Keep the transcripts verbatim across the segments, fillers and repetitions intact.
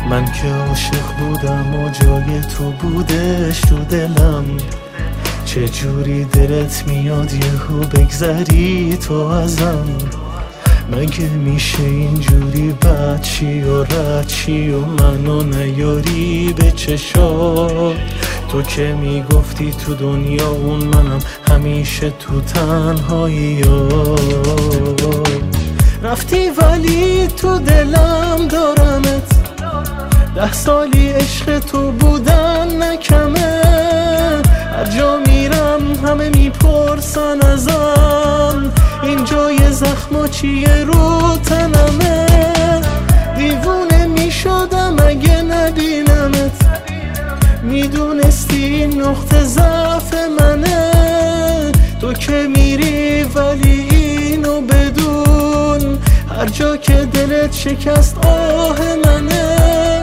من که عاشق بودم و جای تو بودش تو دلم، چه جوری دلت میاد یهو بگذری تو ازم؟ مگه میشه اینجوری بد چی و رد چی و منو نیاری به چشات؟ تو که میگفتی تو دنیا اون منم همیشه تو تنهایی رفتی ولی تو دلم دارمت، ده سالی عشق تو بودن نکمه، هر جا میرم همه میپرسن ازم این جای زخما چیه رو تنمه. دیوونه میشدم اگه نبینمت، میدونستی این نقطه ضعف منه. تو که میری ولی اینو بدون، هر جا که دلت شکست آه منه.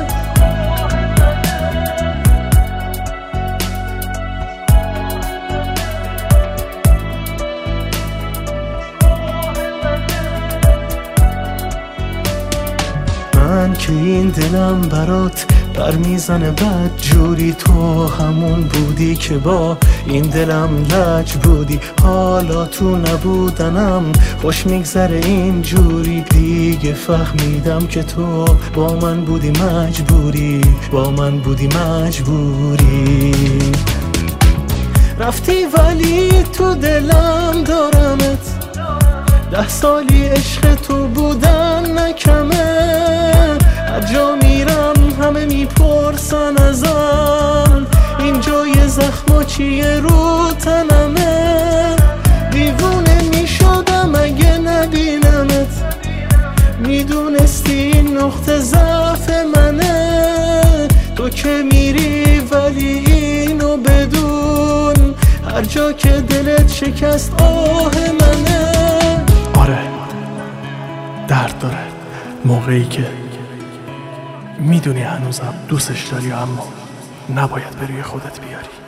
من که این دلم برات بر میزنه بد جوری، تو همون بودی که با این دلم لج بودی. حالا تو نبودنم خوش میگذره این جوری، دیگه فهمیدم که تو با من بودی مجبوری، با من بودی مجبوری. رفتی ولی تو دلم دارمت، ده سالی عشق تو بودن نکمه، هر جا میرم همه میپرسن ازم این جای زخما چیه رو تنمه. دیوونه میشدم اگه نبینمت، میدونستی این نقطه ضعف منه. تو که میری ولی اینو بدون، هر جا که دلت شکست آه منه. آره درد داره موقعی که میدونی هنوزم دوستش داری اما نباید به روی خودت بیاری.